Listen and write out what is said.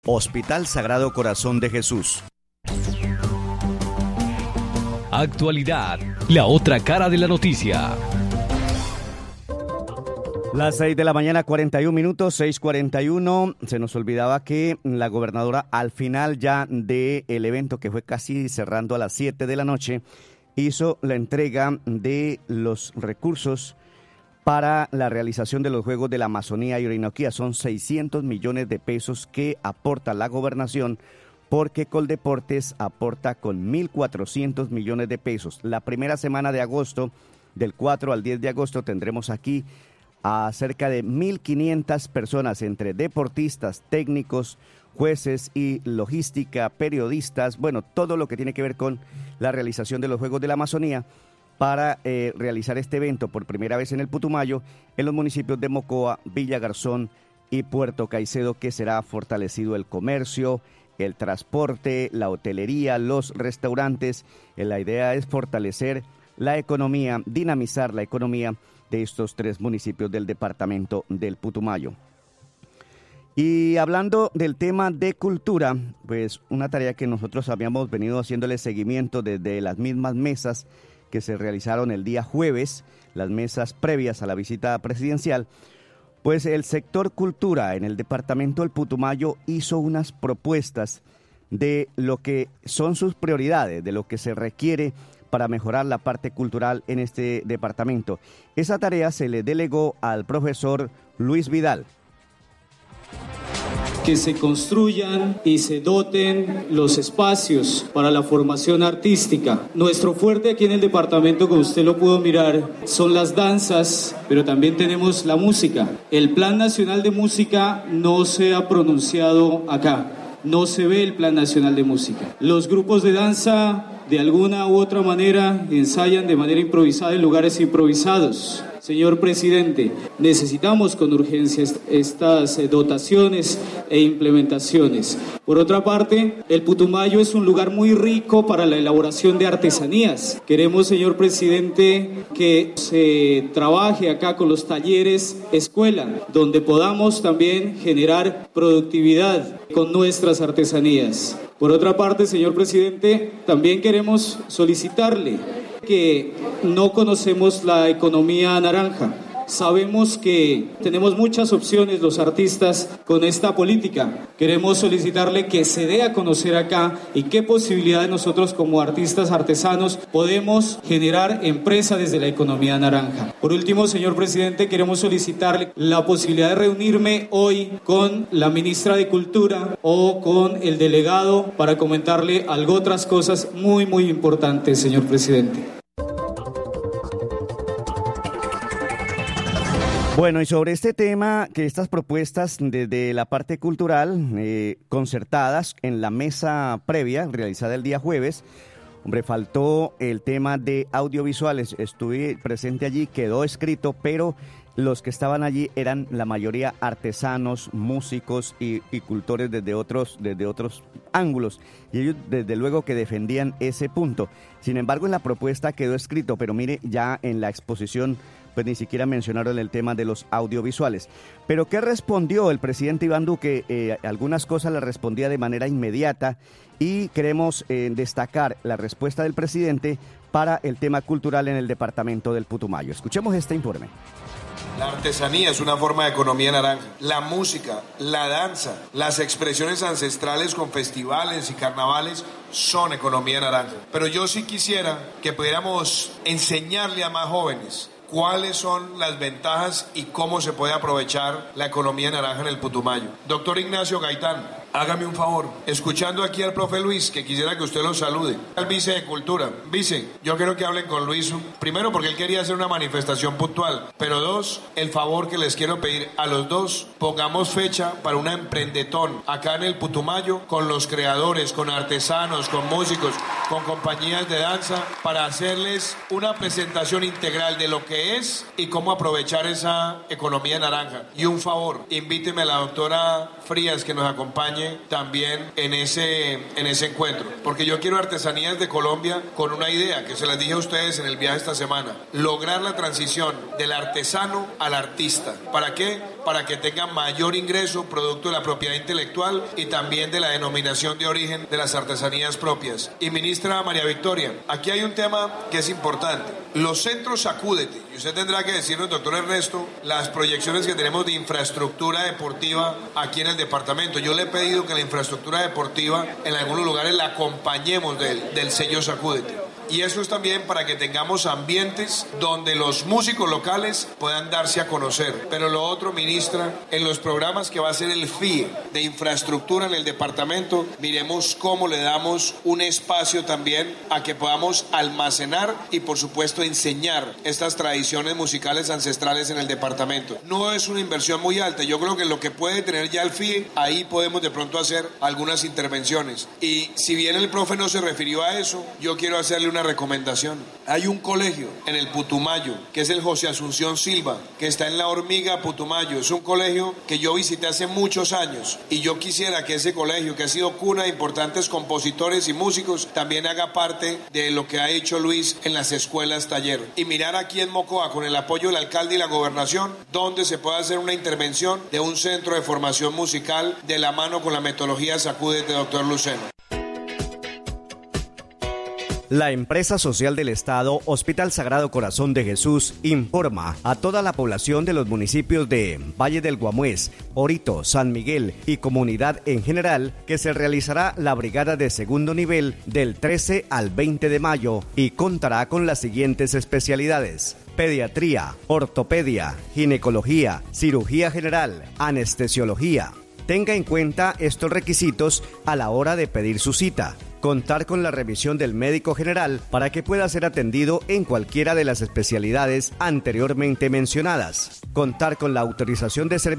Hospital Sagrado Corazón de Jesús. Actualidad, la otra cara de la noticia. Las 6 de la mañana, 41 minutos, 6:41. Se nos olvidaba que la gobernadora, al final ya del evento, que fue casi cerrando a las 7 de la noche, hizo la entrega de los recursos para la realización de los Juegos de la Amazonía y Orinoquía. Son 600 millones de pesos que aporta la gobernación, porque Coldeportes aporta con 1.400 millones de pesos. La primera semana de agosto, del 4 al 10 de agosto, tendremos aquí a cerca de 1.500 personas, entre deportistas, técnicos, jueces y logística, periodistas, bueno, todo lo que tiene que ver con la realización de los Juegos de la Amazonía, para realizar este evento por primera vez en el Putumayo, en los municipios de Mocoa, Villa Garzón y Puerto Caicedo, que será fortalecido el comercio, el transporte, la hotelería, los restaurantes. La idea es fortalecer la economía, dinamizar la economía de estos 3 municipios del departamento del Putumayo. Y hablando del tema de cultura, pues una tarea que nosotros habíamos venido haciéndole seguimiento desde las mismas mesas que se realizaron el día jueves, las mesas previas a la visita presidencial, pues el sector cultura en el departamento del Putumayo hizo unas propuestas de lo que son sus prioridades, de lo que se requiere para mejorar la parte cultural en este departamento. Esa tarea se le delegó al profesor Luis Vidal. Que se construyan y se doten los espacios para la formación artística. Nuestro fuerte aquí en el departamento, como usted lo pudo mirar, son las danzas, pero también tenemos la música. El Plan Nacional de Música no se ha pronunciado acá, no se ve el Plan Nacional de Música. Los grupos de danza, de alguna u otra manera, ensayan de manera improvisada en lugares improvisados. Señor presidente, necesitamos con urgencia estas dotaciones e implementaciones. Por otra parte, el Putumayo es un lugar muy rico para la elaboración de artesanías. Queremos, señor presidente, que se trabaje acá con los talleres escuela, donde podamos también generar productividad con nuestras artesanías. Por otra parte, señor presidente, también queremos solicitarle que no conocemos la economía naranja. Sabemos que tenemos muchas opciones los artistas con esta política. Queremos solicitarle que se dé a conocer acá y qué posibilidades nosotros como artistas artesanos podemos generar empresa desde la economía naranja. Por último, señor presidente, queremos solicitarle la posibilidad de reunirme hoy con la ministra de Cultura o con el delegado para comentarle algo otras cosas muy importantes, señor presidente. Bueno, y sobre este tema, que estas propuestas desde la parte cultural, concertadas en la mesa previa realizada el día jueves, hombre, faltó el tema de audiovisuales. Estuve presente allí, quedó escrito, pero los que estaban allí eran la mayoría artesanos, músicos y cultores desde otros ángulos, y ellos desde luego que defendían ese punto. Sin embargo, en la propuesta quedó escrito, pero mire, ya en la exposición pues ni siquiera mencionaron el tema de los audiovisuales. Pero ¿qué respondió el presidente Iván Duque? Algunas cosas las respondía de manera inmediata, y queremos destacar la respuesta del presidente para el tema cultural en el departamento del Putumayo. Escuchemos este informe. La artesanía es una forma de economía naranja. La música, la danza, las expresiones ancestrales con festivales y carnavales son economía naranja. Pero yo sí quisiera que pudiéramos enseñarle a más jóvenes cuáles son las ventajas y cómo se puede aprovechar la economía naranja en el Putumayo. Doctor Ignacio Gaitán, hágame un favor, escuchando aquí al profe Luis, que quisiera que usted lo salude, al vice de Cultura. Vice, yo quiero que hablen con Luis, primero porque él quería hacer una manifestación puntual, pero dos, el favor que les quiero pedir a los dos, pongamos fecha para una emprendetón acá en el Putumayo, con los creadores, con artesanos, con músicos, con compañías de danza, para hacerles una presentación integral de lo que es y cómo aprovechar esa economía naranja. Y un favor, invíteme a la doctora Frías que nos acompañe también en ese encuentro, porque yo quiero Artesanías de Colombia con una idea que se las dije a ustedes en el viaje esta semana: lograr la transición del artesano al artista. ¿Para qué? para que tengan mayor ingreso producto de la propiedad intelectual y también de la denominación de origen de las artesanías propias. Y ministra María Victoria, aquí hay un tema que es importante. Los centros Sacúdete, y usted tendrá que decirnos, doctor Ernesto, las proyecciones que tenemos de infraestructura deportiva aquí en el departamento. Yo le he pedido que la infraestructura deportiva en algunos lugares la acompañemos del sello Sacúdete. Y eso es también para que tengamos ambientes donde los músicos locales puedan darse a conocer. Pero lo otro, ministra, en los programas que va a ser el FIE de infraestructura en el departamento, miremos cómo le damos un espacio también a que podamos almacenar y, por supuesto, enseñar estas tradiciones musicales ancestrales en el departamento. No es una inversión muy alta. Yo creo que lo que puede tener ya el FIE, ahí podemos de pronto hacer algunas intervenciones. Y si bien el profe no se refirió a eso, yo quiero hacerle una recomendación. Hay un colegio en el Putumayo, que es el José Asunción Silva, que está en La Hormiga, Putumayo. Es un colegio que yo visité hace muchos años y yo quisiera que ese colegio, que ha sido cuna de importantes compositores y músicos, también haga parte de lo que ha hecho Luis en las escuelas taller. Y mirar aquí en Mocoa, con el apoyo del alcalde y la gobernación, donde se puede hacer una intervención de un centro de formación musical de la mano con la metodología Sacúdete, doctor Luceno. La empresa social del Estado Hospital Sagrado Corazón de Jesús informa a toda la población de los municipios de Valle del Guamués, Orito, San Miguel y comunidad en general que se realizará la brigada de segundo nivel del 13 al 20 de mayo y contará con las siguientes especialidades: pediatría, ortopedia, ginecología, cirugía general, anestesiología. Tenga en cuenta estos requisitos a la hora de pedir su cita. Contar con la revisión del médico general para que pueda ser atendido en cualquiera de las especialidades anteriormente mencionadas. Contar con la autorización de servicio